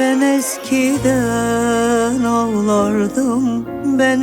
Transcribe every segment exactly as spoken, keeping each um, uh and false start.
Ben eskiden ağlardım, ben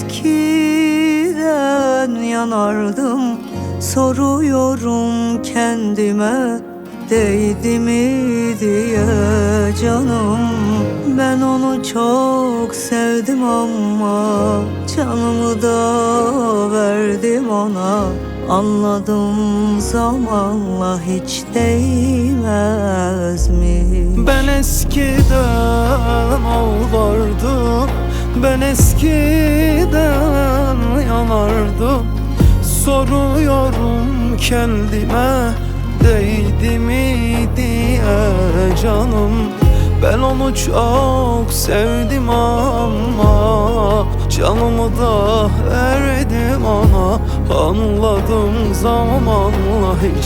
eskiden yanardım. Soruyorum kendime, değdi mi diye canım. Ben onu çok sevdim ama canımı da verdim ona. Anladım zamanla hiç değmez mi? Ben eskiden ağlardım, ben eskiden yanardım. Soruyorum kendime, değdi mi diye canım. Ben onu çok sevdim ama canımı da verdim ona. Anladım zamanla hiç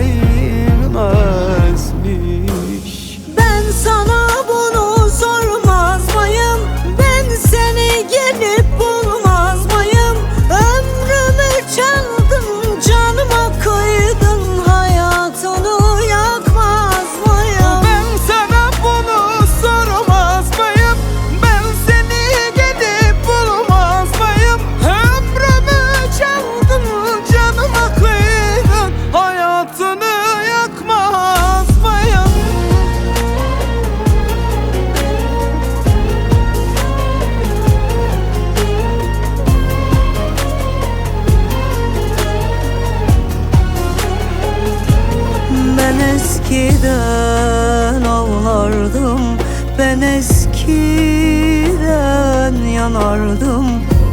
değmezmiş. Ben sana bunu sormaz mıyım? Ben seni gelip bulmaz mıyım? Ömrümü çaldın, canıma kıydın, hayatını yakmaz mıyım? Ben sana bunu sormaz mıyım? Ben seni gelip bulmaz mıyım? Ömrümü çaldın, canıma kıydın, hayatını yakmaz mıyım? Ben eskiden ağlardım, ben eskiden yanardım.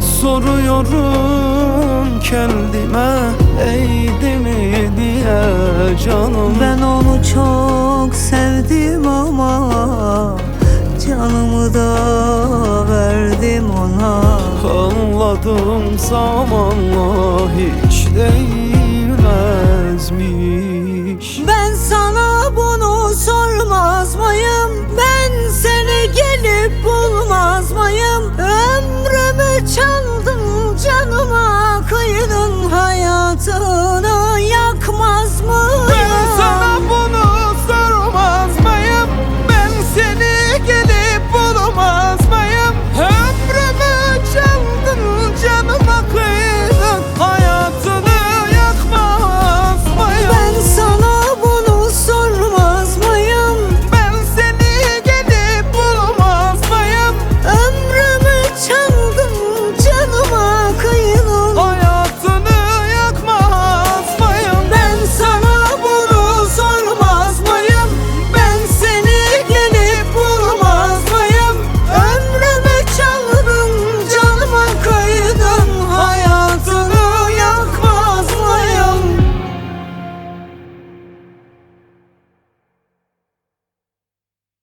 Soruyorum kendime, değdi mi diye canım. Ben onu çok sevdim ama canımı da verdim ona. Anladım zamanla hiç değil